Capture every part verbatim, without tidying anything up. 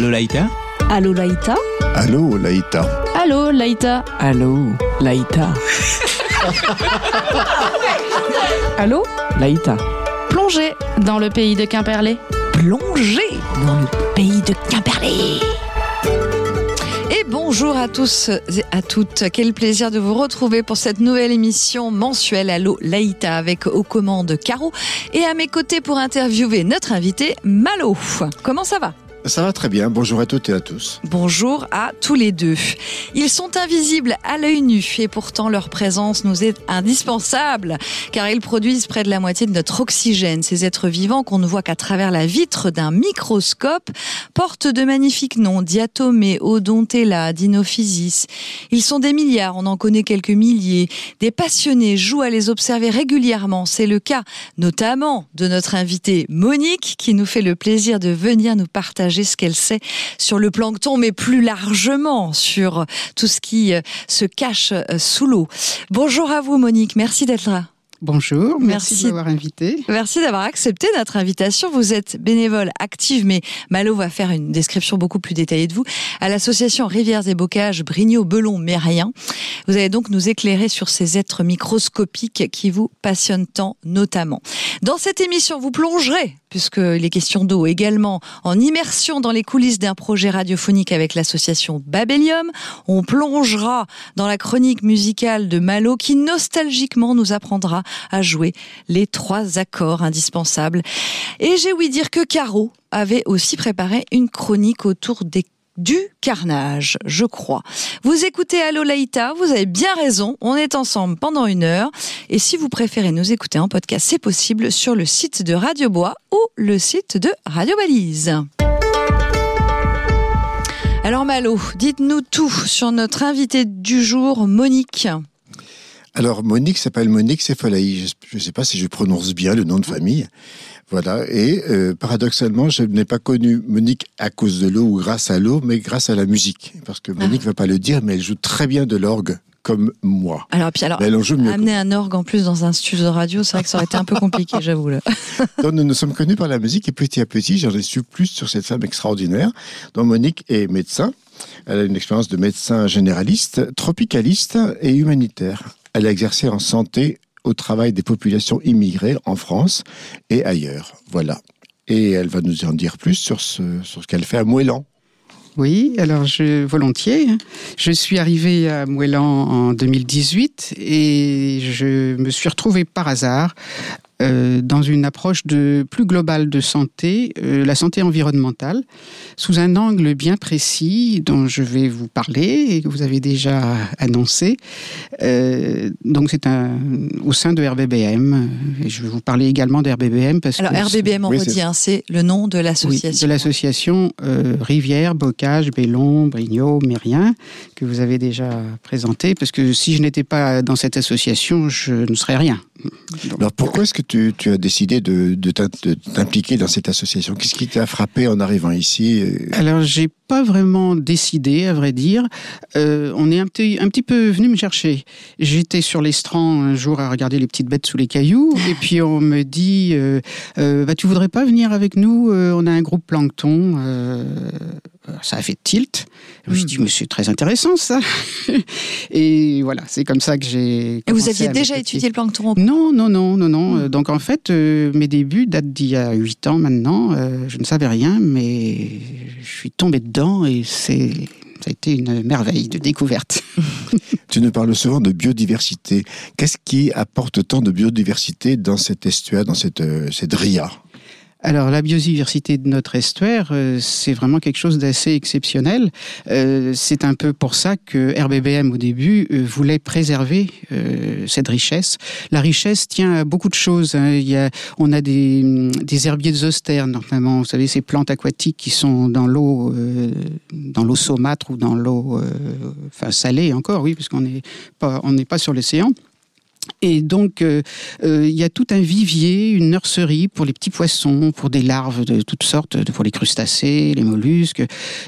Allô Laïta? Allô Laïta? Allô Laïta? Allô Laïta? Allô Laïta? Allô Laïta? Plongez dans le pays de Quimperlé. Plongez dans le pays de Quimperlé. Et bonjour à tous et à toutes. Quel plaisir de vous retrouver pour cette nouvelle émission mensuelle Allô Laïta avec aux commandes Caro et à mes côtés pour interviewer notre invité Malo. Comment ça va ? Ça va très bien, bonjour à toutes et à tous. Bonjour à tous les deux. Ils sont invisibles à l'œil nu et pourtant leur présence nous est indispensable car ils produisent près de la moitié de notre oxygène. Ces êtres vivants qu'on ne voit qu'à travers la vitre d'un microscope portent de magnifiques noms, Diatomée, Odontella, Dinophysis. Ils sont des milliards, on en connaît quelques milliers. Des passionnés jouent à les observer régulièrement. C'est le cas notamment de notre invitée Monique qui nous fait le plaisir de venir nous partager ce qu'elle sait sur le plancton, mais plus largement sur tout ce qui se cache sous l'eau. Bonjour à vous Monique, merci d'être là. Bonjour, merci, merci de m'avoir invitée. Merci d'avoir accepté notre invitation. Vous êtes bénévole active, mais Malo va faire une description beaucoup plus détaillée de vous, à l'association Rivières et Bocages Brignot-Belon-Mérien. Vous allez donc nous éclairer sur ces êtres microscopiques qui vous passionnent tant, notamment. Dans cette émission, vous plongerez, puisque les questions d'eau également, en immersion dans les coulisses d'un projet radiophonique avec l'association Babelium. On plongera dans la chronique musicale de Malo qui nostalgiquement nous apprendra à jouer les trois accords indispensables. Et j'ai ouï dire que Caro avait aussi préparé une chronique autour des du carnage, je crois. Vous écoutez Allô Laïta, vous avez bien raison, on est ensemble pendant une heure. Et si vous préférez nous écouter en podcast, c'est possible sur le site de Radio Bois ou le site de Radio Balise. Alors Malo, dites-nous tout sur notre invitée du jour, Monique. Alors Monique s'appelle Monique Cefalaï, je ne sais pas si je prononce bien le nom de famille. Voilà, et euh, paradoxalement, je n'ai pas connu Monique à cause de l'eau ou grâce à l'eau, mais grâce à la musique. Parce que Monique ne ah. va pas le dire, mais elle joue très bien de l'orgue, comme moi. Alors, puis alors, amener que... un orgue en plus dans un studio de radio, c'est vrai que ça aurait été un peu compliqué, j'avoue. Là. Donc nous nous sommes connus par la musique, et petit à petit, j'en ai su plus sur cette femme extraordinaire. Donc Monique est médecin, elle a une expérience de médecin généraliste, tropicaliste et humanitaire. Elle a exercé en santé au travail des populations immigrées en France et ailleurs. Voilà. Et elle va nous en dire plus sur ce, sur ce qu'elle fait à Mouellan. Oui, alors je, volontiers. Je suis arrivée à Mouellan en deux mille dix-huit et je me suis retrouvée par hasard euh, dans une approche de, plus globale de santé, euh, la santé environnementale, sous un angle bien précis dont je vais vous parler et que vous avez déjà annoncé. Euh, donc c'est un, au sein de R B B M. Et je vais vous parler également de R B B M. Parce Alors que R B B M, on oui, redit, c'est... Hein, c'est le nom de l'association. Oui, de l'association euh, Rivières, Bocages, Bellon, Brignot, Mérien, que vous avez déjà présenté. Parce que si je n'étais pas dans cette association, je ne serais rien. Donc, alors pourquoi est-ce que tu, tu as décidé de, de, de t'impliquer dans cette association ? Qu'est-ce qui t'a frappé en arrivant ici ? Alors j'ai pas vraiment décidé, à vrai dire. Euh, on est un petit, un petit peu venu me chercher. J'étais sur l'estran un jour à regarder les petites bêtes sous les cailloux et puis on me dit euh, euh, bah, tu voudrais pas venir avec nous ? euh, On a un groupe plancton. Euh, ça a fait tilt. Je me suis dit mais c'est très intéressant ça. Et voilà, c'est comme ça que j'ai. Et vous aviez déjà étudié le plancton ? Non, non, non, non, non. Mmh. Donc en fait, euh, mes débuts datent d'il y a huit ans maintenant. Euh, je ne savais rien, mais je suis tombée dedans et c'est, ça a été une merveille de découverte. Tu nous parles souvent de biodiversité. Qu'est-ce qui apporte tant de biodiversité dans cet estuaire, dans cette, euh, cette ria ? Alors, la biodiversité de notre estuaire, euh, c'est vraiment quelque chose d'assez exceptionnel. Euh, c'est un peu pour ça que R B B M, au début, euh, voulait préserver euh, cette richesse. La richesse tient à beaucoup de choses. Hein. Il y a, on a des, des herbiers de zoster, notamment, vous savez, ces plantes aquatiques qui sont dans l'eau, euh, dans l'eau saumâtre ou dans l'eau euh, enfin, salée encore, oui, parce qu'on n'est pas, on n'est pas sur l'océan. Et donc, euh, euh, il y a tout un vivier, une nurserie pour les petits poissons, pour des larves de toutes sortes, pour les crustacés, les mollusques,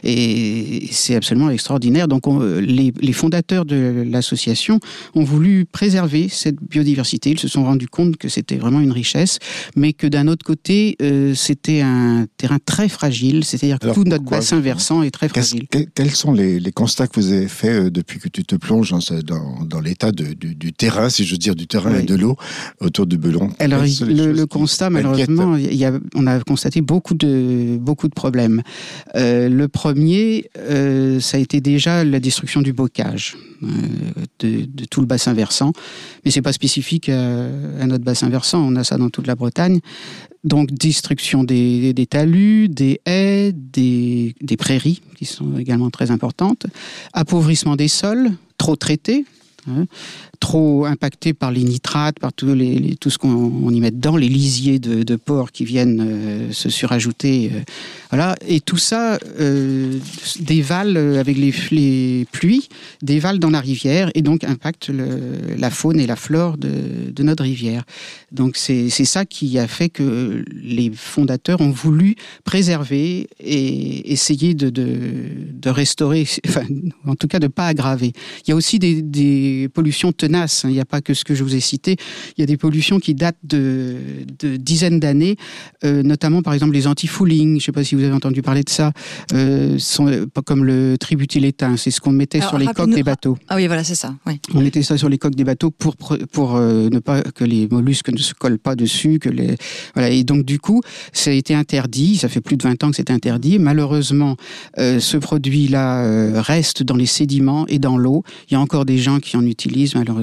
et c'est absolument extraordinaire. Donc, on, les, les fondateurs de l'association ont voulu préserver cette biodiversité. Ils se sont rendus compte que c'était vraiment une richesse, mais que d'un autre côté, euh, c'était un terrain très fragile, c'est-à-dire que Alors, tout notre pourquoi, bassin versant est très fragile. Que, quels sont les, les constats que vous avez faits euh, depuis que tu te plonges dans, dans, dans l'état de, du, du terrain, si je veux dire, du terrain Oui. et de l'eau autour du Belon? Alors, Quelles sont les le, choses le qui constat, t'inquiètent? malheureusement, il y a, on a constaté beaucoup de, beaucoup de problèmes. Euh, le premier, euh, ça a été déjà la destruction du bocage, euh, de, de tout le bassin versant. Mais c'est pas spécifique à, à notre bassin versant, on a ça dans toute la Bretagne. Donc, destruction des, des talus, des haies, des, des prairies, qui sont également très importantes. Appauvrissement des sols, trop traités. Hein, trop impacté par les nitrates, par tout, les, les, tout ce qu'on on y met dedans, les lisiers de, de porcs qui viennent euh, se surajouter. Euh, voilà. Et tout ça euh, dévale avec les, les pluies, dévale dans la rivière et donc impacte le, la faune et la flore de, de notre rivière. Donc c'est, c'est ça qui a fait que les fondateurs ont voulu préserver et essayer de, de, de restaurer, enfin, en tout cas de ne pas aggraver. Il y a aussi des, des pollutions tenaces. Il n'y a pas que ce que je vous ai cité. Il y a des pollutions qui datent de, de dizaines d'années, euh, notamment par exemple les anti-fouling. Je ne sais pas si vous avez entendu parler de ça. Euh, sont pas comme le tributylétain. C'est ce qu'on mettait Alors, sur les coques des bateaux. Ah oui, voilà, c'est ça. Oui. On mettait ça sur les coques des bateaux pour pour euh, ne pas que les mollusques ne se collent pas dessus. Que les voilà. Et donc du coup, ça a été interdit. Ça fait plus de vingt ans que c'est interdit. Malheureusement, euh, ce produit-là euh, reste dans les sédiments et dans l'eau. Il y a encore des gens qui en utilisent malheureusement.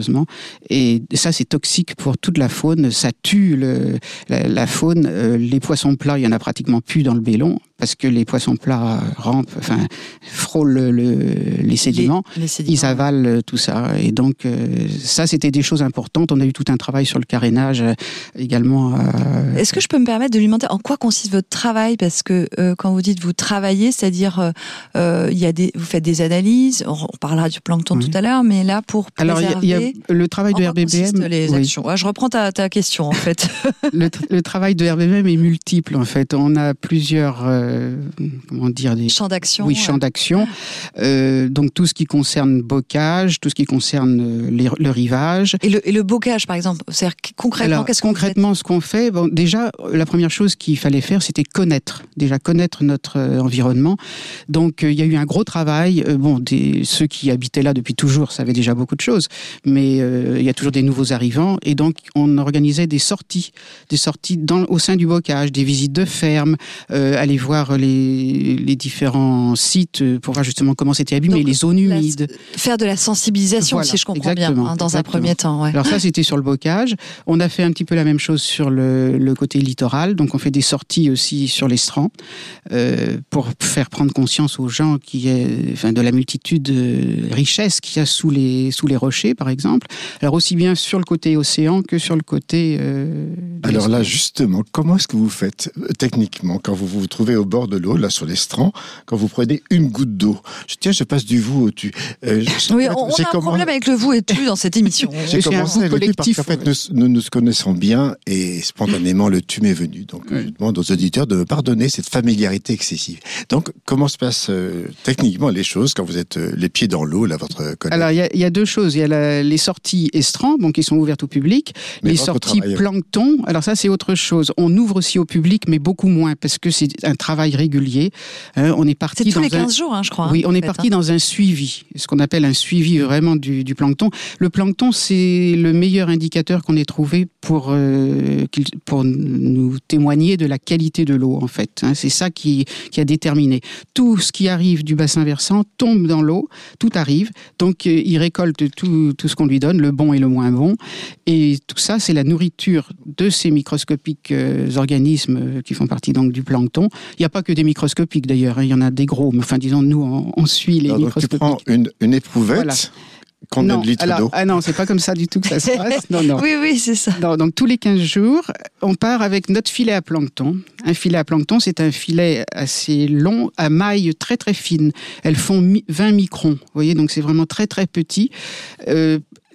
Et ça, c'est toxique pour toute la faune. Ça tue le, la, la faune. Euh, les poissons plats, il y en a pratiquement plus dans le Bélon parce que les poissons plats rampent, enfin, frôlent le, le, les sédiments. Les, les sédiments. Ils avalent tout ça. Et donc, euh, ça, c'était des choses importantes. On a eu tout un travail sur le carénage euh, également. Euh... Est-ce que je peux me permettre de lui demander en quoi consiste votre travail? Parce que euh, quand vous dites vous travaillez, c'est-à-dire euh, il y a des, vous faites des analyses. On, on parlera du plancton oui. tout à l'heure, mais là pour préserver. Alors, il y a, y a le travail de R B B M. Les oui. actions. Ouais, je reprends ta, ta question en fait. le, le travail de R B B M est multiple en fait. On a plusieurs euh, comment dire des champs d'action. Oui, champs ouais. d'action. Euh, donc tout ce qui concerne bocage, tout ce qui concerne les, le rivage. Et le, et le bocage par exemple, c'est-à-dire concrètement Alors, qu'est-ce concrètement, qu'on fait ce qu'on fait, bon, déjà la première chose qu'il fallait faire, c'était connaître, déjà connaître notre euh, environnement. Donc il euh, y a eu un gros travail. Euh, bon, des, ceux qui habitaient là depuis toujours savaient déjà beaucoup de choses, mais il euh, y a toujours des nouveaux arrivants et donc on organisait des sorties, des sorties dans, au sein du bocage, des visites de ferme, euh, aller voir les, les différents sites pour voir justement comment c'était abîmé, donc, les zones humides. La, faire de la sensibilisation, voilà, si je comprends bien, hein, dans exactement. un premier temps. Ouais. Alors ça, c'était sur le bocage. On a fait un petit peu la même chose sur le, le côté littoral, donc on fait des sorties aussi sur l'estran euh, pour faire prendre conscience aux gens qui est, enfin, de la multitude de richesses qu'il y a sous les, sous les rochers, par exemple. Alors aussi bien sur le côté océan que sur le côté... Euh, Alors là, justement, comment est-ce que vous faites euh, techniquement quand vous vous trouvez au bord de l'eau, là sur l'estran, quand vous prenez une goutte d'eau? Je, tiens, je passe du vous au tu. Euh, oui, on, on a un comment... problème avec le vous et tu dans cette émission. J'ai commencé avec le tu parce qu'en fait, nous, nous nous connaissons bien et spontanément le tu m'est venu. Donc oui. je demande aux auditeurs de me pardonner cette familiarité excessive. Donc comment se passent euh, techniquement les choses quand vous êtes euh, les pieds dans l'eau, là, votre collègue? Alors il y, y a deux choses. Il y a la, les sorties estran, donc qui sont ouvertes au public. Mais les sorties travail... plancton, alors ça c'est autre chose. On ouvre aussi au public, mais beaucoup moins parce que c'est un travail régulier. Euh, on est parti c'est tous dans les quinze un... jours, hein, je crois. Oui, on hein, est fait, parti hein. dans un suivi, ce qu'on appelle un suivi vraiment du, du plancton. Le plancton, c'est le meilleur indicateur qu'on ait trouvé pour euh, pour nous témoigner de la qualité de l'eau, en fait. Hein, c'est ça qui qui a déterminé. Tout ce qui arrive du bassin versant tombe dans l'eau, tout arrive. Donc euh, il récolte tout tout ce qu'on lui donne, le bon et le moins bon. Et tout ça, c'est la nourriture de ces microscopiques euh, organismes euh, qui font partie donc du plancton. Il n'y a pas que des microscopiques d'ailleurs, hein, il y en a des gros, mais enfin disons nous on, on suit les alors, microscopiques. Donc tu prends une, une éprouvette. Voilà. Combien non, de litres alors, d'eau? Ah non, c'est pas comme ça du tout que ça se passe. Non, non. Oui, oui, c'est ça. Non, donc tous les quinze jours, on part avec notre filet à plancton. Un filet à plancton, c'est un filet assez long, à mailles très très fines. Elles font vingt microns, vous voyez, donc c'est vraiment très très petit. Euh,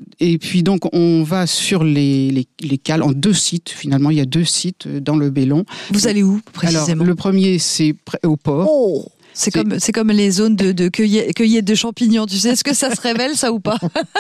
Et puis donc on va sur les, les, les cales en deux sites, finalement il y a deux sites dans le Bélon. Vous allez où précisément? Alors, le premier c'est au port. Oh C'est comme, c'est comme les zones de, de cueillette, cueillette de champignons. Tu sais, est-ce que ça se révèle, ça, ou pas?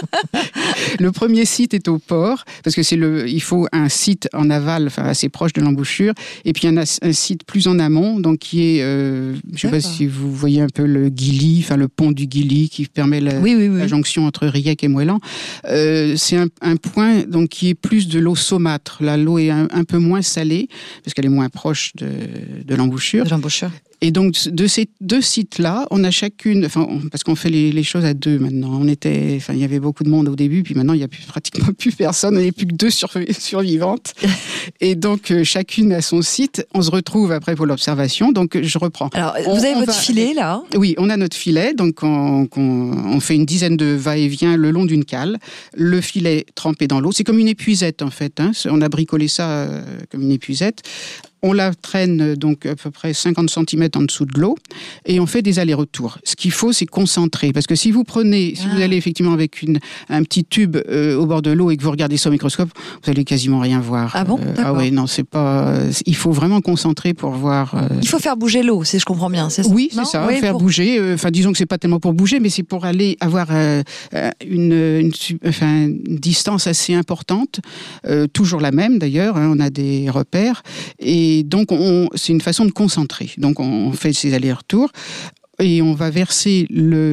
Le premier site est au port, parce que c'est le, il faut un site en aval, enfin, assez proche de l'embouchure, et puis il y en a un site plus en amont, donc qui est, euh, je ne sais pas si vous voyez un peu le Guilly, enfin, le pont du Guilly, qui permet la, oui, oui, oui. la jonction entre Riec et Moëlan. Euh, c'est un, un point, donc, qui est plus de l'eau saumâtre. Là, l'eau est un, un peu moins salée, parce qu'elle est moins proche de, de l'embouchure. De l'embouchure. Et donc, de ces deux sites-là, on a chacune, enfin, on, parce qu'on fait les, les choses à deux maintenant. On était, enfin, il y avait beaucoup de monde au début, puis maintenant, il n'y a plus, pratiquement plus personne. Il n'y a plus que deux surv- survivantes. Et donc, euh, chacune a son site. On se retrouve après pour l'observation. Donc, je reprends. Alors, on, vous avez votre va... filet, là? Oui, on a notre filet. Donc, on, on, on fait une dizaine de va-et-vient le long d'une cale. Le filet trempé dans l'eau. C'est comme une épuisette, en fait. Hein. On a bricolé ça euh, comme une épuisette. On la traîne donc à peu près cinquante centimètres en dessous de l'eau et on fait des allers-retours. Ce qu'il faut, c'est concentrer. Parce que si vous prenez, si ah. vous allez effectivement avec une, un petit tube euh, au bord de l'eau et que vous regardez ça au microscope, vous allez quasiment rien voir. Ah bon euh, Ah oui, non, c'est pas... Il faut vraiment concentrer pour voir... Euh... Il faut faire bouger l'eau, si je comprends bien, c'est ça? Oui, c'est non ça, oui, faire pour... bouger. Enfin, euh, disons que c'est pas tellement pour bouger, mais c'est pour aller avoir euh, une, une, enfin, une distance assez importante, euh, toujours la même d'ailleurs, hein, on a des repères, et Et donc, on, c'est une façon de concentrer. Donc, on fait ces allers-retours et on va verser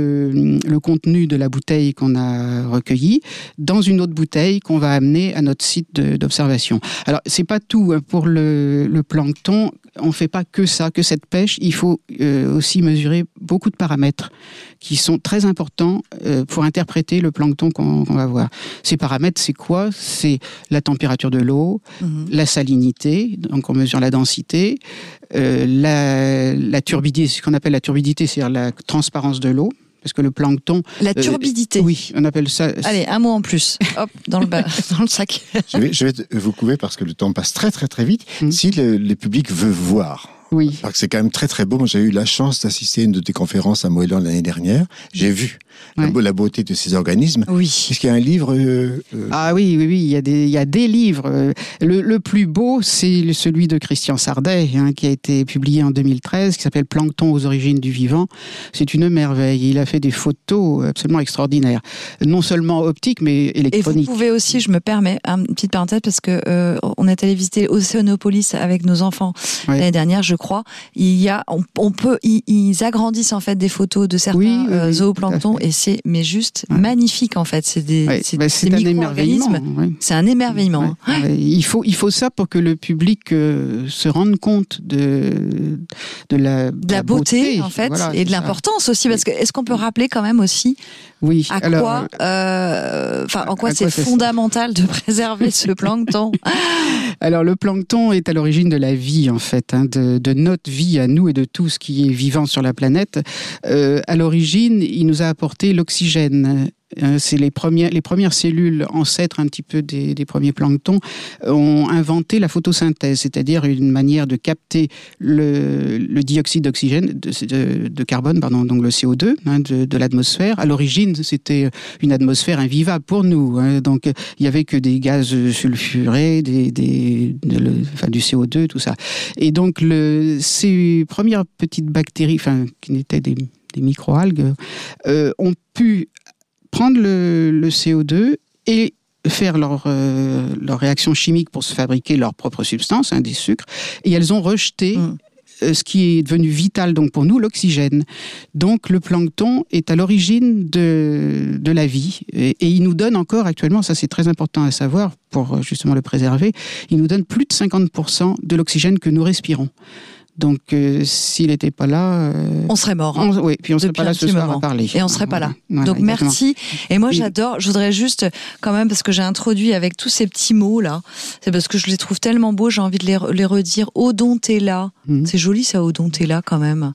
le, le contenu de la bouteille qu'on a recueilli dans une autre bouteille qu'on va amener à notre site de, d'observation. Alors, c'est pas tout. Pour le, le plancton, on fait pas que ça, que cette pêche. Il faut euh, aussi mesurer beaucoup de paramètres qui sont très importants euh, pour interpréter le plancton qu'on, qu'on va voir. Ces paramètres, c'est quoi? C'est la température de l'eau, mmh. la salinité, donc on mesure la densité, euh, la, la turbidité, ce qu'on appelle la turbidité, c'est-à-dire la transparence de l'eau. Parce que le plancton... La turbidité. Euh, oui, on appelle ça... Allez, un mot en plus. Hop, dans le, bas, dans le sac. Je vais, je vais vous couper parce que le temps passe très très très vite. Mmh. Si le, le public veut voir... Oui. Alors que c'est quand même très très beau. Moi, j'ai eu la chance d'assister à une de tes conférences à Moëlan l'année dernière. J'ai vu ouais. la, la beauté de ces organismes. Oui. Est-ce qu'il y a un livre euh, euh... Ah oui, oui, oui. Il y a des, il y a des livres. Le, le plus beau, c'est celui de Christian Sardet, hein, qui a été publié en deux mille treize, qui s'appelle Plancton aux origines du vivant. C'est une merveille. Il a fait des photos absolument extraordinaires, non seulement optiques, mais électroniques. Et vous pouvez aussi, je me permets, une petite parenthèse, parce que euh, on est allé visiter Océanopolis avec nos enfants ouais. l'année dernière. Je crois, il y a, on, on peut, ils, ils agrandissent en fait des photos de certains oui, oui, euh, zooplanctons et c'est, mais juste ouais. magnifique en fait. C'est des, ouais, c'est, bah, c'est des un émerveillement. Ouais. C'est un émerveillement. Ouais. Ouais. Il faut, il faut ça pour que le public euh, se rende compte de, de la, de la beauté, beauté en fait, voilà, et de l'importance ça. Aussi, parce que est-ce qu'on peut rappeler quand même aussi oui. à Alors, quoi, euh, enfin, en quoi à c'est quoi fondamental de préserver ce plancton? Alors, le plancton est à l'origine de la vie, en fait, hein, de, de notre vie à nous et de tout ce qui est vivant sur la planète. Euh, à l'origine, il nous a apporté l'oxygène. C'est les premières, les premières cellules ancêtres un petit peu des, des premiers planctons ont inventé la photosynthèse, c'est-à-dire une manière de capter le, le dioxyde d'oxygène, de, de, de carbone, pardon, donc le C O deux, hein, de, de l'atmosphère. À l'origine, c'était une atmosphère invivable pour nous, hein, donc il y avait que des gaz sulfurés, des, des, de le, enfin, du C O deux, tout ça. Et donc le, ces premières petites bactéries, enfin qui n'étaient des, des microalgues, euh, ont pu prendre le, le C O deux et faire leur, euh, leur réaction chimique pour se fabriquer leur propre substance, hein, des sucres, et elles ont rejeté mmh. euh, ce qui est devenu vital donc pour nous, l'oxygène. Donc le plancton est à l'origine de, de la vie, et, et il nous donne encore actuellement, ça c'est très important à savoir pour justement le préserver, il nous donne plus de cinquante pour cent de l'oxygène que nous respirons. Donc, euh, s'il n'était pas là... Euh, on serait mort. Hein, on, oui, puis on ne serait pas là ce soir moment. À parler. Et on ne serait pas là. Voilà, donc, exactement. Merci. Et moi, j'adore, je voudrais juste, quand même, parce que j'ai introduit avec tous ces petits mots-là, c'est parce que je les trouve tellement beaux, j'ai envie de les, les redire. Odontella. Mmh. C'est joli, ça, Odontella, quand même.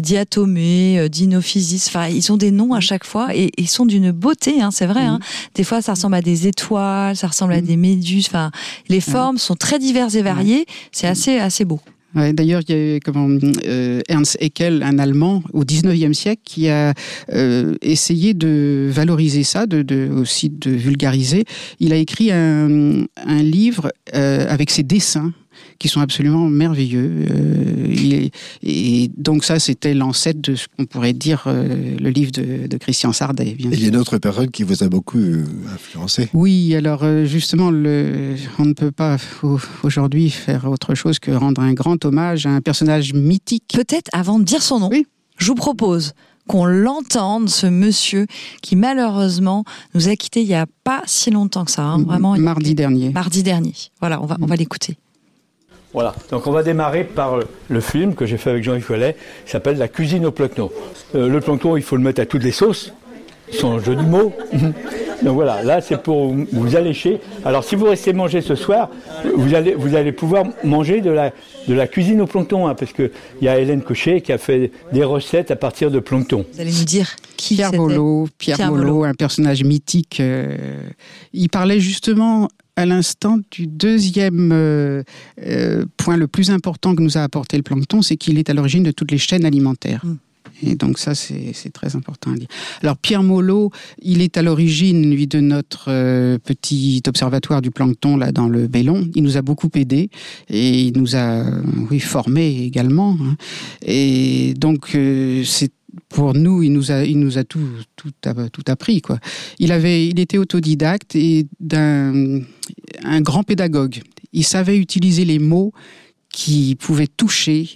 Diatomée, Dinophysis. Enfin, ils ont des noms à chaque fois et ils sont d'une beauté, hein, c'est vrai. Mmh. Hein. Des fois, ça ressemble à des étoiles, ça ressemble mmh. à des méduses. Enfin, les formes mmh. sont très diverses et variées. C'est assez, assez beau. Ouais, d'ailleurs, il y a comment, euh, Ernst Haeckel, un Allemand, au dix-neuvième siècle, qui a euh, essayé de valoriser ça, de, de, aussi de vulgariser. Il a écrit un, un livre euh, avec ses dessins, qui sont absolument merveilleux. Euh, il, et donc ça, c'était l'ancêtre de ce qu'on pourrait dire euh, le livre de, de Christian Sardet. Bien il y a une autre personne qui vous a beaucoup euh, influencé. Oui, alors euh, justement, le, on ne peut pas aujourd'hui faire autre chose que rendre un grand hommage à un personnage mythique. Peut-être, avant de dire son nom, oui. je vous propose qu'on l'entende, ce monsieur qui malheureusement nous a quittés il n'y a pas si longtemps que ça. Hein, vraiment, mardi dernier. Mardi dernier. Voilà, on va, on va l'écouter. Voilà, donc on va démarrer par le film que j'ai fait avec Jean-Yves Collet, qui s'appelle La cuisine au plancton. Euh, le plancton, il faut le mettre à toutes les sauces, son jeu de mots. Donc voilà, là c'est pour vous allécher. Alors si vous restez manger ce soir, vous allez, vous allez pouvoir manger de la, de la cuisine au plancton, hein, parce qu'il y a Hélène Cochet qui a fait des recettes à partir de plancton. Vous allez nous dire qui Pierre c'était Bollot, Pierre, Pierre Bollot, Bollot, un personnage mythique. Euh, il parlait justement à l'instant du deuxième euh, euh, point le plus important que nous a apporté le plancton, c'est qu'il est à l'origine de toutes les chaînes alimentaires. Mmh. Et donc ça, c'est, c'est très important à dire. Alors Pierre Bollot, il est à l'origine, lui, de notre euh, petit observatoire du plancton là dans le Bellon. Il nous a beaucoup aidés et il nous a, oui, formés également. Hein. Et donc euh, c'est pour nous, il nous a, il nous a tout, tout, tout appris, quoi. Il avait, il était autodidacte et d'un, un grand pédagogue. Il savait utiliser les mots qui pouvaient toucher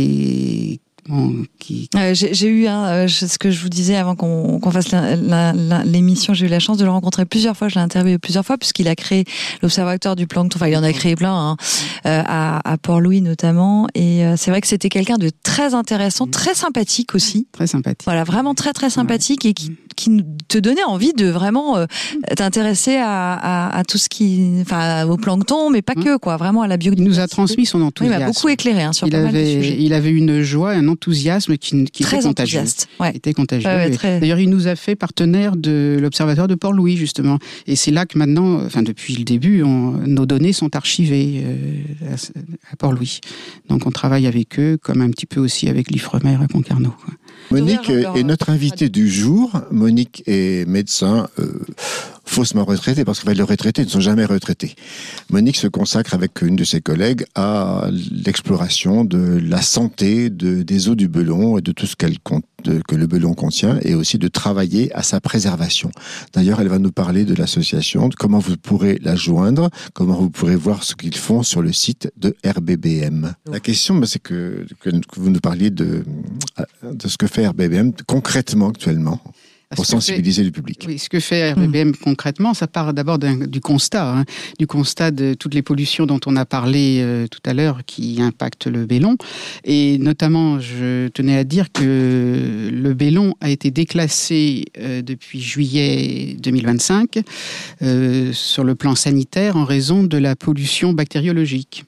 et Bon, qui... euh, j'ai, j'ai eu un, euh, ce que je vous disais avant qu'on, qu'on fasse la, la, la, l'émission, j'ai eu la chance de le rencontrer plusieurs fois, je l'ai interviewé plusieurs fois puisqu'il a créé l'Observatoire du plancton, enfin il en a créé plein hein, euh, à, à Port-Louis notamment, et euh, c'est vrai que c'était quelqu'un de très intéressant, très sympathique aussi. Très sympathique. Voilà, vraiment très très sympathique, ouais. Et qui, qui te donnait envie de vraiment euh, t'intéresser à, à, à tout ce qui, enfin au plancton, mais pas que, quoi, vraiment à la biodiversité. Il nous a transmis son enthousiasme. Il m'a beaucoup éclairé hein, sur il pas avait, mal de sujets. Il avait une joie, un enthousiasme qui, qui très était contagieux. Ouais. Il était contagieux. Ouais, ouais, très... D'ailleurs, il nous a fait partenaire de l'Observatoire de Port-Louis, justement. Et c'est là que maintenant, enfin depuis le début, on, nos données sont archivées euh, à, à Port-Louis. Donc on travaille avec eux, comme un petit peu aussi avec l'Ifremer à Concarneau. Quoi. Monique est notre invitée du jour. Monique est médecin euh, faussement retraitée, parce que les retraités ne sont jamais retraités. Monique se consacre avec une de ses collègues à l'exploration de la santé de, des eaux du Bellon et de tout ce qu'elle compte, de, que le Bellon contient, et aussi de travailler à sa préservation. D'ailleurs, elle va nous parler de l'association, de comment vous pourrez la joindre, comment vous pourrez voir ce qu'ils font sur le site de R B B M. La question, c'est que, que vous nous parliez de, de ce que fait R B B M concrètement actuellement pour sensibiliser fait, le public. Oui, ce que fait R B B M mmh. concrètement, ça part d'abord du constat, hein, du constat de toutes les pollutions dont on a parlé euh, tout à l'heure qui impactent le Bellon. Et notamment, je tenais à dire que le Bellon a été déclassé euh, depuis juillet deux mille vingt-cinq euh, sur le plan sanitaire en raison de la pollution bactériologique.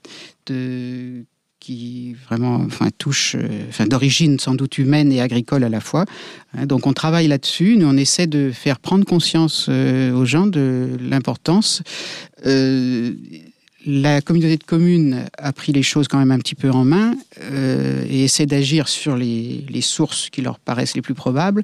De qui vraiment enfin, touche, euh, enfin, d'origine sans doute humaine et agricole à la fois. Hein, donc on travaille là-dessus, nous on essaie de faire prendre conscience euh, aux gens de l'importance. Euh, la communauté de communes a pris les choses quand même un petit peu en main euh, et essaie d'agir sur les, les sources qui leur paraissent les plus probables.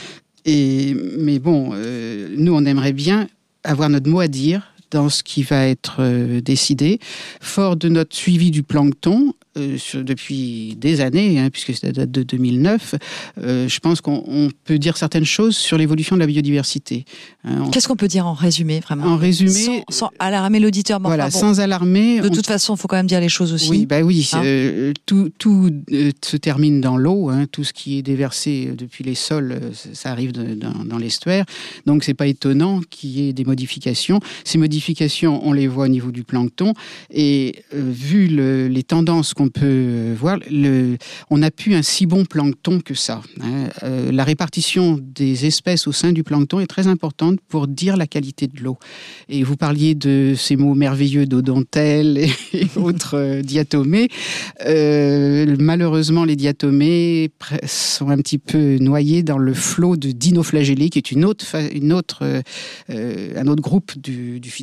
Et, mais bon, euh, nous on aimerait bien avoir notre mot à dire dans ce qui va être euh, décidé. Fort de notre suivi du plancton, euh, sur, depuis des années, hein, puisque ça date de deux mille neuf, euh, je pense qu'on on peut dire certaines choses sur l'évolution de la biodiversité. Hein, on... Qu'est-ce qu'on peut dire en résumé, vraiment ? En résumé... Sans, sans alarmer l'auditeur. Voilà, enfin, bon, sans alarmer... De on... toute façon, il faut quand même dire les choses aussi. Oui, bah oui hein euh, tout, tout euh, se termine dans l'eau, hein, tout ce qui est déversé depuis les sols, euh, ça arrive de, dans, dans l'estuaire, donc c'est pas étonnant qu'il y ait des modifications. Ces modifications, on les voit au niveau du plancton, et euh, vu le, les tendances qu'on peut euh, voir, le, on n'a plus un si bon plancton que ça. Hein. Euh, la répartition des espèces au sein du plancton est très importante pour dire la qualité de l'eau. Et vous parliez de ces mots merveilleux d'odontelle et, et autres euh, diatomées. Euh, malheureusement, les diatomées sont un petit peu noyées dans le flot de dinoflagellés, qui est une autre, une autre, euh, un autre groupe du, du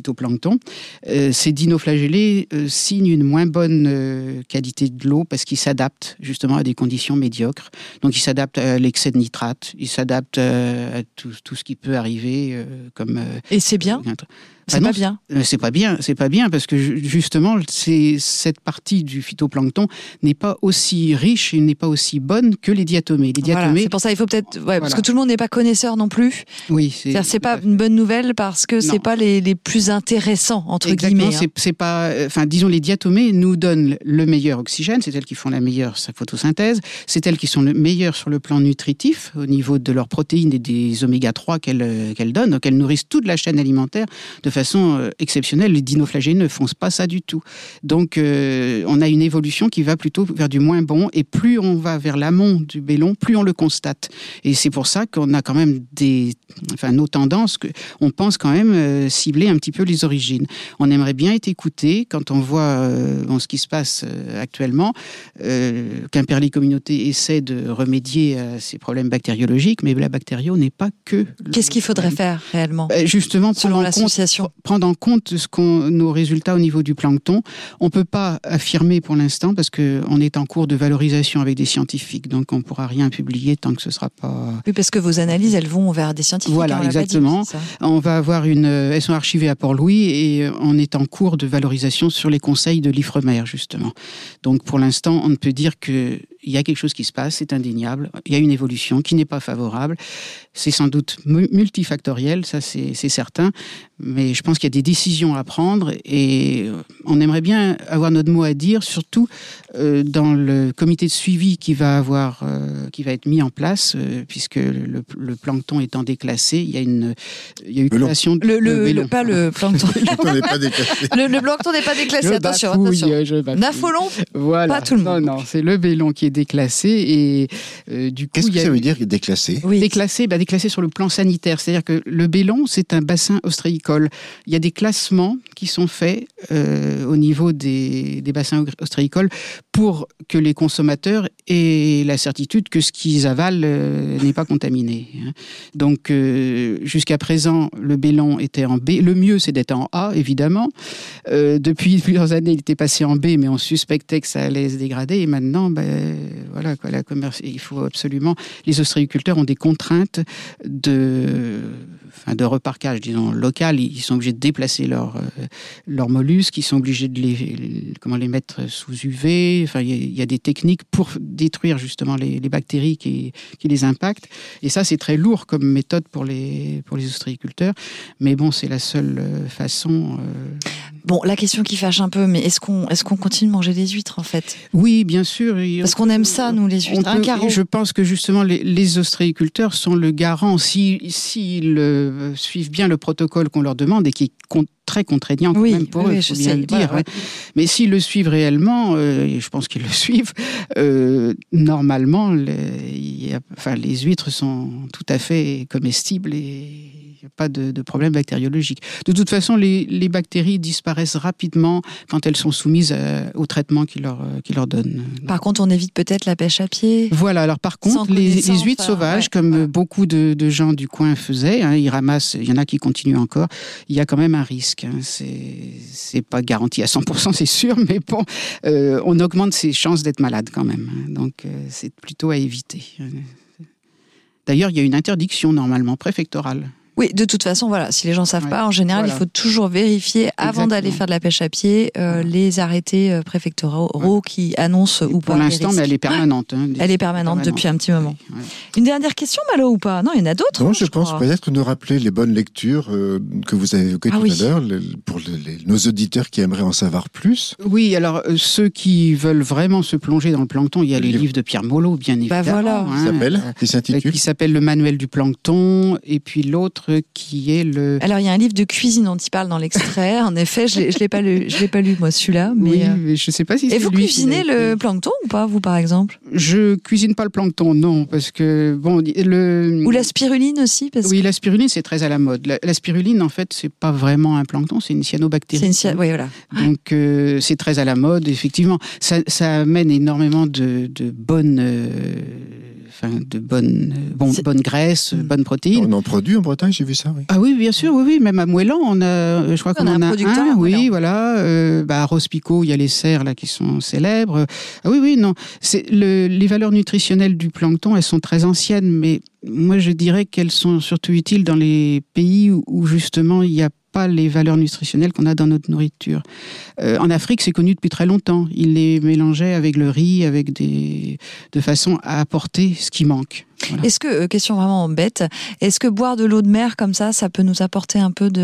phytoplancton. Euh, ces dinoflagellés euh, signent une moins bonne euh, qualité de l'eau parce qu'ils s'adaptent justement à des conditions médiocres. Donc ils s'adaptent à l'excès de nitrate, ils s'adaptent euh, à tout, tout ce qui peut arriver euh, comme... Euh, Et c'est bien C'est Ah non, pas bien. C'est pas bien, c'est pas bien parce que justement, c'est, cette partie du phytoplancton n'est pas aussi riche et n'est pas aussi bonne que les diatomées. Les diatomées, Voilà, c'est pour ça il faut peut-être, ouais, Voilà. parce que tout le monde n'est pas connaisseur non plus. oui, c'est, C'est-à-dire, c'est pas une bonne nouvelle parce que c'est Non. pas les, les plus intéressants entre Exactement, guillemets. hein. c'est, c'est pas, enfin, disons, les diatomées nous donnent le meilleur oxygène, c'est elles qui font la meilleure photosynthèse, c'est elles qui sont le meilleures sur le plan nutritif au niveau de leurs protéines et des oméga trois qu'elles, qu'elles donnent. Donc, elles nourrissent toute la chaîne alimentaire de façon euh, exceptionnelle. Les dinoflagellés ne font pas ça du tout. Donc, euh, on a une évolution qui va plutôt vers du moins bon, et plus on va vers l'amont du bélon, plus on le constate. Et c'est pour ça qu'on a quand même des, enfin, nos tendances, que on pense quand même euh, cibler un petit peu les origines. On aimerait bien être écouté quand on voit euh, bon, ce qui se passe euh, actuellement. Euh, Quimperlé Communauté essaie de remédier à ces problèmes bactériologiques, mais la bactério n'est pas que... Qu'est-ce qu'il faudrait faire réellement Euh, Justement, selon prendre en, l'association? compte, prendre en compte ce qu'on, nos résultats au niveau du plancton. On ne peut pas affirmer pour l'instant parce qu'on est en cours de valorisation avec des scientifiques, donc on ne pourra rien publier tant que ce ne sera pas... Oui, parce que vos analyses, elles vont vers des scientifiques. Voilà, hein, on l'a pas dit, exactement. c'est ça. On va avoir une... Elles sont archivées à Port-Louis et on est en cours de valorisation sur les conseils de l'Ifremer, justement. Donc pour l'instant, on ne peut dire que... Il y a quelque chose qui se passe, c'est indéniable. Il y a une évolution qui n'est pas favorable. C'est sans doute multifactoriel, ça c'est, c'est certain. Mais je pense qu'il y a des décisions à prendre et on aimerait bien avoir notre mot à dire, surtout euh, dans le comité de suivi qui va avoir, euh, qui va être mis en place, euh, puisque le, le plancton étant déclassé, il y a une, il y a eu Melon. création de Le, le, melon. le- pas le plancton. On n'est pas déclassé. le, le plancton n'est pas déclassé. Je attention, bafouille, attention. je bafouille. Napholon, Voilà. pas tout le monde. Non, non, c'est le bélon qui est déclassé et euh, du coup, Qu'est-ce il que y a ça veut dire déclassé? oui. Déclassé, bah déclassé sur le plan sanitaire. C'est-à-dire que le bélon, c'est un bassin ostréicole. Il y a des classements qui sont faits euh, au niveau des, des bassins ostréicoles pour que les consommateurs aient la certitude que ce qu'ils avalent euh, n'est pas contaminé. Donc, euh, jusqu'à présent, le bélon était en B. Le mieux, c'est d'être en A, évidemment. Euh, depuis plusieurs années, il était passé en B, mais on suspectait que ça allait se dégrader. Et maintenant, ben, voilà, quoi, la commerce, il faut absolument... Les ostréiculteurs ont des contraintes de, enfin, de reparquage, disons, local. Ils sont obligés de déplacer leurs euh, leurs mollusques, ils sont obligés de les, les, comment, les mettre sous U V. Enfin, il y, a, il y a des techniques pour détruire justement les, les bactéries qui, qui les impactent. Et ça, c'est très lourd comme méthode pour les, pour les ostréiculteurs. Mais bon, c'est la seule façon... Euh... Bon, la question qui fâche un peu, mais est-ce qu'on, est-ce qu'on continue de manger des huîtres en fait? Oui, bien sûr. Parce qu'on aime ça, nous, les huîtres. On Un peut- carreau. Je pense que justement les, les ostréiculteurs sont le garant, s'ils si, s'ils, euh, suivent bien le protocole qu'on leur demande et qui est con- très contraignant quand Oui, même pour oui, eux, oui, il faut je bien sais, le voilà, dire. ouais. hein. Mais s'ils le suivent réellement, euh, et je pense qu'ils le suivent, euh, normalement, les, il y a- enfin, les huîtres sont tout à fait comestibles et il n'y a pas de, de problème bactériologique. De toute façon, les, les bactéries disparaissent rapidement quand elles sont soumises à- au traitement qu'ils leur, euh, qu'ils leur donnent. Par contre, on évite peut-être la pêche à pied. Voilà, alors par Sans contre, les, connaissance, les huîtres enfin, sauvages, ouais, comme voilà. beaucoup de, de gens du coin faisaient, hein, ils ramassent, il y en a qui continuent encore, il y a quand même un risque. Hein, c'est, c'est pas garanti à cent pour cent, c'est sûr, mais bon, euh, on augmente ses chances d'être malade quand même. Hein, donc, euh, c'est plutôt à éviter. D'ailleurs, il y a une interdiction normalement préfectorale. Oui, de toute façon, voilà, si les gens savent Ouais, pas, en général, voilà. il faut toujours vérifier avant Exactement. d'aller faire de la pêche à pied euh, les arrêtés euh, préfectoraux qui annoncent ou Pour pas les l'instant, risques. mais elle est permanente. Hein, Elle est permanente depuis un petit moment. Oui, ouais. Une dernière question, Malo, ou pas? Non, il y en a d'autres. Non, hein, je pense crois. peut-être nous rappeler les bonnes lectures euh, que vous avez évoquées Ah tout oui. à l'heure, le- pour le- les- nos auditeurs qui aimeraient en savoir plus. Oui, alors euh, ceux qui veulent vraiment se plonger dans le plancton, il y a les Livre. livres de Pierre Molot, bien Bah évidemment. voilà. hein, Qui s'appelle, euh, qui s'intitule. qui s'appelle Le Manuel du plancton, et puis l'autre qui est le... Alors, il y a un livre de cuisine dont il parle dans l'extrait. En effet, je l'ai, je l'ai pas lu, je l'ai pas lu moi celui-là. Mais oui, euh, mais je sais pas si Et c'est vous lui qui cuisinez l'a le écrit. plancton ou pas, vous par exemple? Je cuisine pas le plancton, non, parce que bon, le... Ou la spiruline aussi, parce Oui, la spiruline, c'est très à la mode. La, la spiruline, en fait, c'est pas vraiment un plancton, c'est une que cyanobactérie. c'est une cia- oui, voilà. Donc, euh, c'est très à la mode, effectivement. Ça, ça amène énormément de, de bonnes, euh, enfin, de bonnes, euh, bon, C'est- bonnes graisses, Mm. bonnes protéines. On en produit en Bretagne, j'ai vu ça, oui. Ah oui, bien sûr, oui, oui. Même à Moëlan, on a, je crois qu'on on a en un a producteur un. à Oui, Moëlan. voilà. Euh, bah, à Rospico, il y a les cerfs là qui sont célèbres. Ah oui, oui, non. C'est le, les valeurs nutritionnelles du plancton, elles sont très anciennes, mais moi je dirais qu'elles sont surtout utiles dans les pays où, où justement il y a pas les valeurs nutritionnelles qu'on a dans notre nourriture. Euh, en Afrique, c'est connu depuis très longtemps. Ils les mélangeaient avec le riz, avec des, de façon à apporter ce qui manque. Voilà. Est-ce que, euh, question vraiment bête, est-ce que boire de l'eau de mer comme ça, ça peut nous apporter un peu de...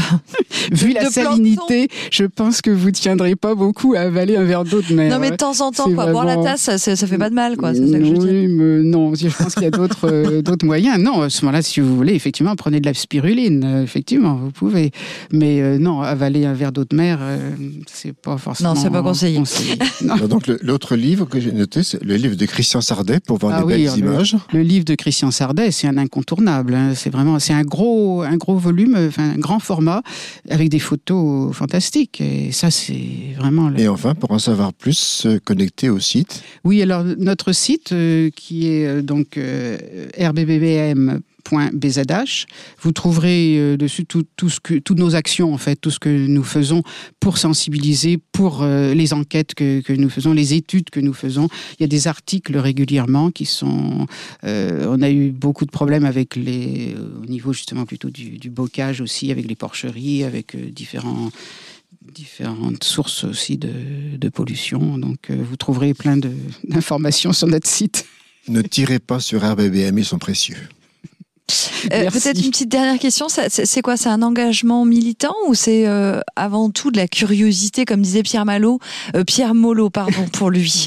Vu la de salinité, je pense que vous tiendrez pas beaucoup à avaler un verre d'eau de mer. Non mais de temps en temps, C'est quoi. Boire vraiment- la tasse, ça, ça, ça fait pas de mal, quoi. C'est ça que je veux dire. Oui, mais non, je pense qu'il y a d'autres euh, d'autres moyens. Non, à ce moment-là, si vous voulez, effectivement, prenez de la spiruline. Euh, effectivement, vous pouvez. Mais euh, non, avaler un verre d'eau de mer, euh, c'est pas forcément. Non, c'est pas conseillé. Non. Alors, donc, le- l'autre livre que j'ai noté, c'est le livre de Christian Sardet pour voir Ah les oui, belles alors, images. Le livre de Christian Sardet, c'est un incontournable. hein. C'est vraiment, c'est un gros, un gros volume, enfin un grand format, avec des photos fantastiques. Et ça, c'est vraiment. Le... Et enfin, pour en savoir plus, se connecter au site. Oui, alors notre site euh, qui est euh, donc euh, r b b b m point b z h, vous trouverez euh, dessus tout, tout ce que, toutes nos actions, en fait, tout ce que nous faisons pour sensibiliser, pour euh, les enquêtes que, que nous faisons, les études que nous faisons. Il y a des articles régulièrement qui sont... Euh, on a eu beaucoup de problèmes avec les... au niveau justement plutôt du, du bocage aussi, avec les porcheries, avec euh, différents... différentes sources aussi de, de pollution. Donc, euh, vous trouverez plein de, d'informations sur notre site. Ne tirez pas sur R B B M, ils sont précieux. Euh, Merci. peut-être une petite dernière question, ça- c'est c'est quoi? C'est un engagement militant ou c'est euh, avant tout de la curiosité, comme disait Pierre Malo, euh, Pierre Mollo, pardon pour lui.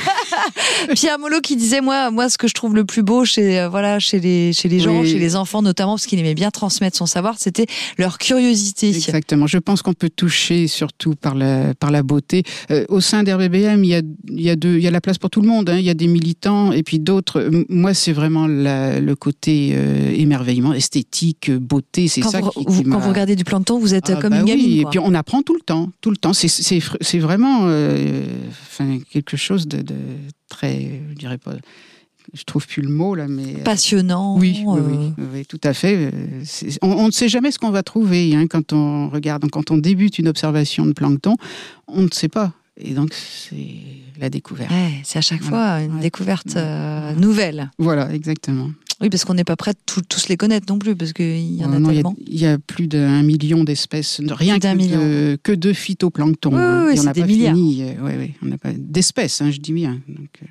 Pierre Mollo qui disait moi, moi ce que je trouve le plus beau chez euh, voilà chez les chez les gens, Oui. chez les enfants notamment, parce qu'il aimait bien transmettre son savoir, c'était leur curiosité. Exactement. Je pense qu'on peut toucher surtout par la, par la beauté. Euh, au sein d'R B B M, il y a, il y, a deux, il y a la place pour tout le monde. Hein. Il y a des militants et puis d'autres. M- Moi, c'est vraiment la, le côté euh, émerveillement, esthétique, beauté. C'est Quand, ça vous, qui, vous- qui quand m'a- vous regardez du plancton, vous êtes Ah, comme bah une gamine. oui. quoi. Et puis on apprend tout le temps, tout le temps. C'est, c'est, c'est vraiment euh, enfin, quelque chose de, de très, je dirais pas, je trouve plus le mot là, mais Passionnant. oui, oui, euh, oui, oui, tout à fait. Euh, c'est- On, on ne sait jamais ce qu'on va trouver hein, quand on regarde, quand on débute une observation de plancton, on ne sait pas. Et donc c'est la découverte. ouais, c'est à chaque Voilà. fois une Ouais. découverte euh, nouvelle. Voilà, exactement. Oui, parce qu'on n'est pas prêt de tout- tous les connaître non plus, parce qu'il y en a Euh, non, il y a- tellement. il y, a plus d'un million d'espèces, rien Plus d'un que million. de, que de phytoplancton. Oui, hein. oui, Et on c'est n'a des pas milliards. fini. euh, ouais, ouais, on n'a pas d'espèces, hein, je dis bien. Donc, euh,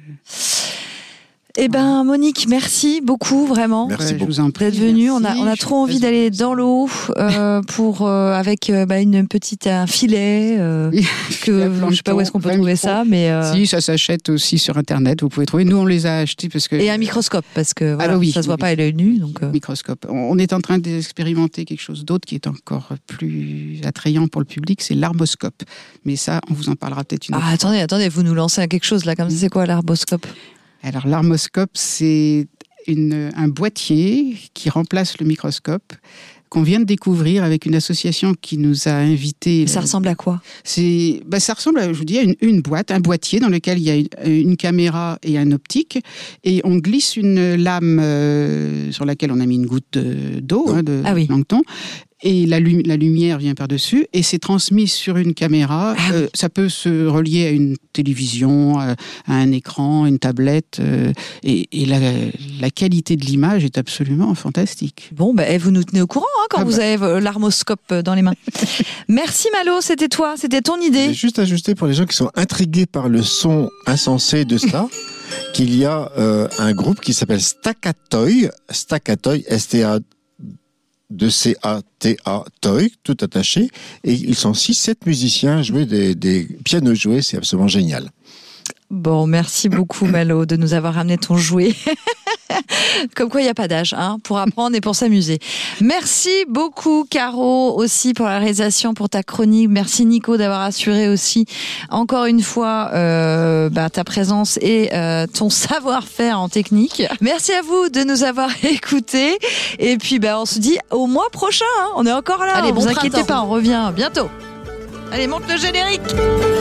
Eh ben, Monique, merci beaucoup, vraiment. Merci ouais, je beaucoup. vous en prie. D'être venue, on a, merci, on a je suis trop envie très d'aller heureuse. dans l'eau euh, pour euh, avec euh, bah, une petite un filet euh, Oui, que filet à je sais pas où est-ce qu'on peut plancton, trouver vingt ça, mais euh, Si, ça s'achète aussi sur Internet. Vous pouvez trouver. Nous, on les a achetés parce que. et un microscope parce que voilà, Alors oui, ça se voit oui, pas à oui. l'œil nu, donc euh, Microscope. On est en train d'expérimenter quelque chose d'autre qui est encore plus attrayant pour le public, c'est l'armoscope. Mais ça, on vous en parlera peut-être une autre ah attendez, attendez, vous nous lancez à quelque chose là comme ça, c'est quoi l'arboscope? Alors l'armoscope, c'est une, un boîtier qui remplace le microscope qu'on vient de découvrir avec une association qui nous a invités. Ça ressemble à quoi? C'est, bah, ça ressemble, à, je vous dis, à une, une boîte, un boîtier dans lequel il y a une, une caméra et un optique, et on glisse une lame euh, sur laquelle on a mis une goutte de- d'eau, hein, de, Ah oui. de plancton. Et la, lu- la lumière vient par-dessus, et c'est transmis sur une caméra. Ah Euh, ça peut se relier à une télévision, à, à un écran, une tablette, euh, et, et la, la qualité de l'image est absolument fantastique. Bon, bah, eh, vous nous tenez au courant hein, quand Ah vous bah. avez euh, l'armoscope dans les mains. Merci Malo, c'était toi, c'était ton J'ai idée. juste ajusté pour les gens qui sont intrigués par le son insensé de cela, qu'il y a euh, un groupe qui s'appelle Stackatoy, Stackatoy, S T A de C A T A Toy, tout attaché, et ils sont six sept musiciens à jouer des, des pianos joués, c'est absolument génial. Bon, merci beaucoup Malo de nous avoir ramené ton jouet. Comme quoi, il n'y a pas d'âge hein, pour apprendre et pour s'amuser. Merci beaucoup Caro aussi pour la réalisation, pour ta chronique. Merci Nico d'avoir assuré aussi encore une fois euh, bah, ta présence et euh, ton savoir-faire en technique. Merci à vous de nous avoir écoutés. Et puis bah, on se dit au mois prochain. Hein. On est encore là. Allez, Ne bon vous inquiétez printemps. pas, on revient bientôt. Allez, monte le générique.